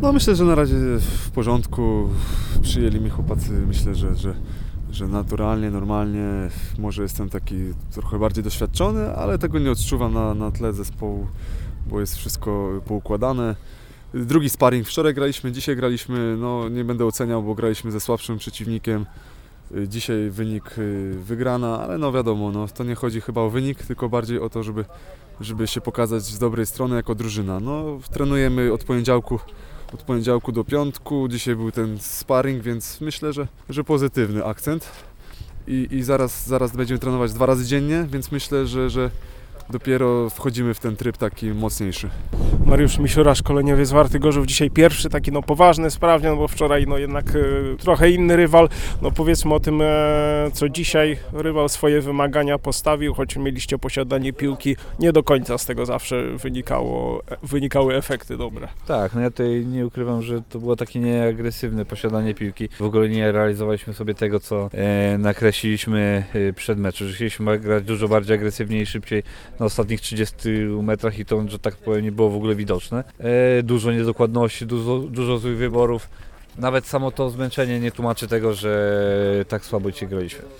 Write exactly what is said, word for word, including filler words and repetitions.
No myślę, że na razie w porządku. Przyjęli mnie chłopacy, myślę, że, że, że naturalnie, normalnie. Może jestem taki trochę bardziej doświadczony, ale tego nie odczuwam na, na tle zespołu, bo jest wszystko poukładane. Drugi sparring. Wczoraj graliśmy, dzisiaj graliśmy, no nie będę oceniał, bo graliśmy ze słabszym przeciwnikiem. Dzisiaj wynik wygrana, ale no wiadomo, no, to nie chodzi chyba o wynik, tylko bardziej o to, żeby, żeby się pokazać z dobrej strony jako drużyna. No, trenujemy od poniedziałku, od poniedziałku do piątku, dzisiaj był ten sparring, więc myślę, że, że pozytywny akcent. I, i zaraz, zaraz będziemy trenować dwa razy dziennie, więc myślę, że, że dopiero wchodzimy w ten tryb taki mocniejszy. Mariusz Misiura, szkoleniowiec Warty Gorzów, dzisiaj pierwszy taki no poważny sprawdzian, bo wczoraj no jednak e, trochę inny rywal. No powiedzmy o tym, e, co dzisiaj rywal swoje wymagania postawił, choć mieliście posiadanie piłki, nie do końca z tego zawsze wynikało, wynikały efekty dobre. Tak, no ja tutaj nie ukrywam, że to było takie nieagresywne posiadanie piłki. W ogóle nie realizowaliśmy sobie tego, co e, nakreśliliśmy e, przed meczem, że chcieliśmy grać dużo bardziej agresywnie i szybciej na ostatnich trzydziestu metrach i to, że tak powiem, nie było w ogóle widoczne. E, dużo niedokładności, dużo, dużo złych wyborów. Nawet samo to zmęczenie nie tłumaczy tego, że tak słabo dzisiaj graliśmy.